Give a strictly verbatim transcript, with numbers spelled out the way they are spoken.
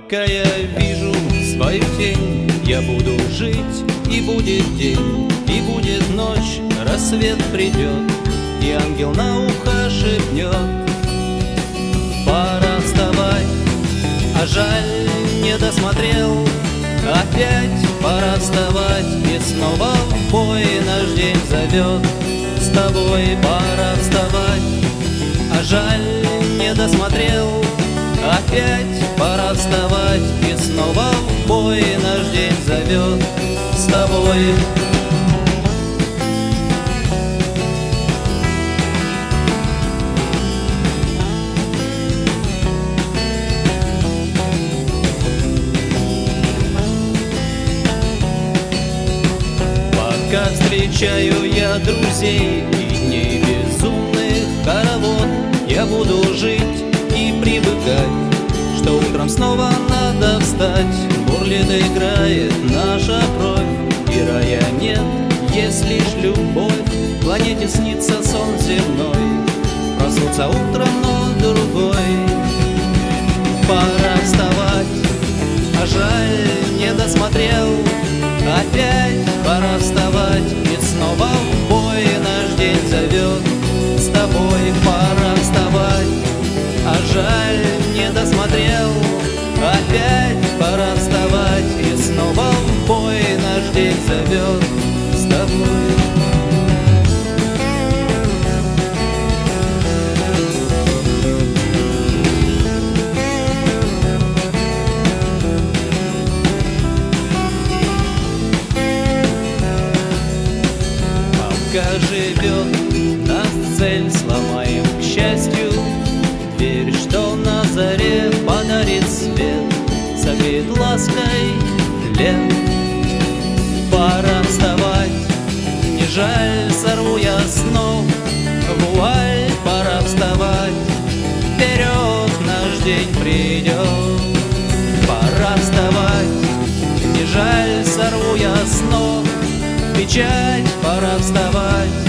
Пока я вижу свою тень, я буду жить, и будет день, и будет ночь, рассвет придет, и ангел на ухо шепнет: пора вставать, а жаль, не досмотрел. Опять пора вставать, и снова в бой наш день зовет. С тобой пора вставать, а жаль, не досмотрел. Опять пора вставать, и снова в бой наш день зовет. С тобой. Пока встречаю я друзей и дней безумных хоровод, я буду жить и привыкать, что утром снова надо встать. Бурлит, играет наша кровь, и рая нет, есть лишь любовь. В планете снится сон земной, проснуться утром, но другой. Пора вставать, а жаль, не досмотрел. Опять пора вставать, и снова в бой наш день зовет. С тобой пора вставать, а жаль, не досмотрел. Опять пора вставать, и снова в бой наш день зовет. С тобой. Пока живет нас цель, сломаем к счастью дверь, что на заре подарит свет, согреет лаской лет. Пора вставать, не жаль, сорву я снов вуаль. Пора вставать, вперед наш день придет. Пора вставать, не жаль, сорву я снов печать. Пора вставать,